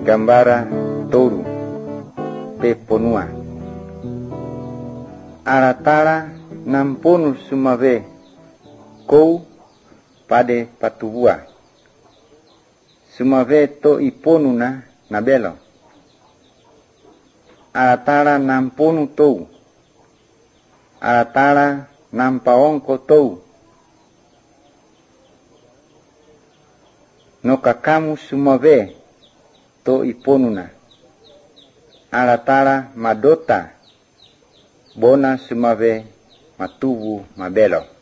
gambara touro pe ponua. Aratara namponu sumave kou pade patubua. Sumave to iponuna nabelo. Aratara namponu tou. Aratara nampaonko tou. No kakamu sumave to iponuna. Aratara madota bona sumave matubu mabelo.